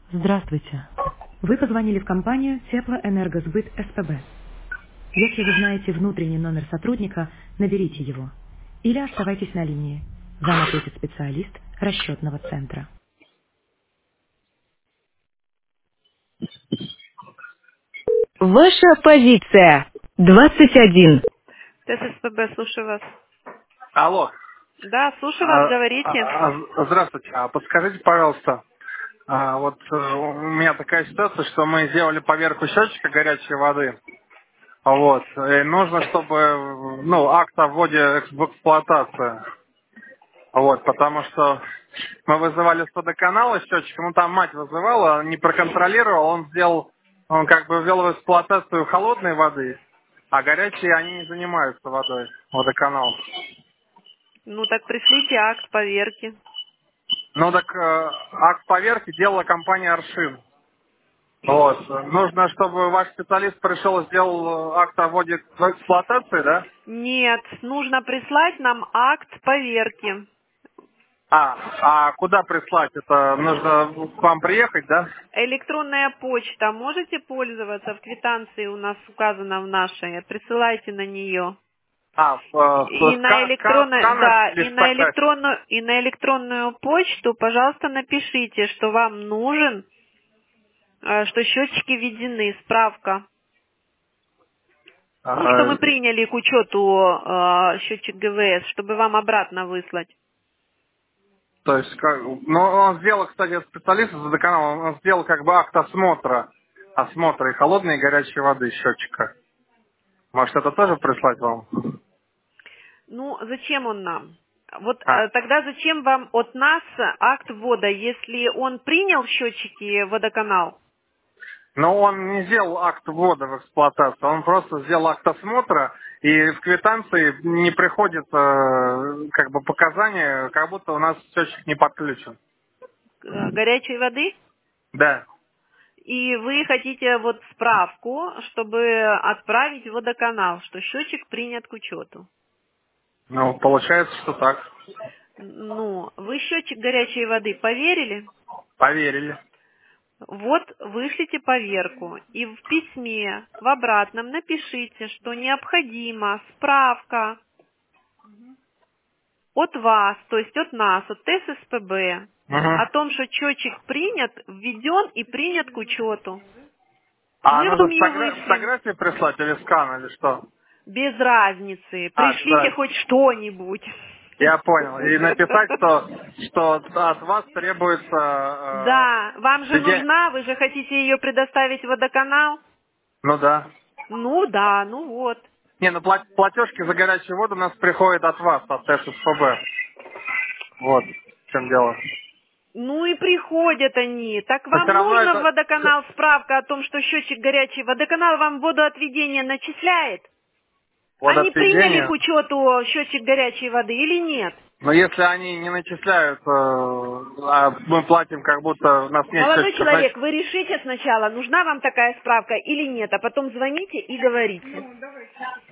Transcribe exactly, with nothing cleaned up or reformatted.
Здравствуйте. Вы позвонили в компанию Теплоэнергосбыт СПБ. Если вы знаете внутренний номер сотрудника, наберите его. Или оставайтесь на линии. Вам ответит специалист расчетного центра. Ваша позиция. двадцать один. ТССПБ, слушаю вас. Алло. Да, слушаю вас, А, говорите. а, а, здравствуйте. А подскажите, пожалуйста, а, вот э, у меня такая ситуация, что мы сделали поверку счетчика горячей воды. Вот. И нужно, чтобы, ну, акт о вводе экс- в эксплуатацию. Вот, потому что мы вызывали с водоканала счетчик, ну там мать вызывала, не проконтролировал, он сделал, он как бы ввел в эксплуатацию холодной воды, а горячие они не занимаются водой, водоканал. Ну так пришлите акт поверки. Ну так э, акт поверки делала компания Аршин. Вот. Нужно, чтобы ваш специалист пришел и сделал э, акт о вводе в эксплуатацию, да? Нет, нужно прислать нам акт поверки. А, а куда прислать? Это нужно к вам приехать, да? Электронная почта, можете пользоваться? В квитанции у нас указано в нашей. Присылайте на нее. А, в, э, И в на ска- ска- электронную, сканер да, или и на фотографию? электронную, и на электронную почту, пожалуйста, напишите, что вам нужен, э, что счетчики введены, справка. Ну, что А, мы приняли к учету э, счетчик ГВС, чтобы вам обратно выслать. то есть, как, ну, он сделал, кстати, специалист из водоканала, он сделал как бы акт осмотра, осмотра и холодной, и горячей воды счетчика. Может, это тоже прислать вам? Ну, зачем он нам? Вот А, э, тогда зачем вам от нас акт ввода, если он принял в счетчики водоканал? но он не сделал акт ввода в эксплуатацию, он просто сделал акт осмотра, и в квитанции не приходит э, как бы показания, как будто у нас счетчик не подключен. Э, горячей воды? Да. И вы хотите вот справку, чтобы отправить в водоканал, что счетчик принят к учету. Ну, получается, что так. Ну, вы счетчик горячей воды поверили? Поверили. Вот вышлите поверку и в письме в обратном напишите, что необходима справка от вас, то есть от нас, от ТССПБ, Мгм. о том, что счетчик принят, введен и принят к учету. А Мы вам нужно ее фотогра- вышлем. фотографии прислать или скан, или что? Без разницы. А, Пришлите да. хоть что-нибудь. Я понял. И написать, что, что от вас требуется... Да, вам э, же иде- нужна, вы же хотите ее предоставить в водоканал? Ну да. Ну да, ну вот. Не, ну пла- платежки за горячую воду у нас приходят от вас, от ССПБ. Вот в чем дело. Ну и приходят они. Так Но все вам равно нужно в это водоканал справка о том, что счетчик горячий. Водоканал вам водоотведение начисляет? Они приняли к водоотведение. учету счетчик горячей воды или нет? Но если они не начисляют, э, а мы платим, как будто у нас нет Молодой счетчика, значит... человек, вы решите сначала, нужна вам такая справка или нет, а потом звоните и говорите.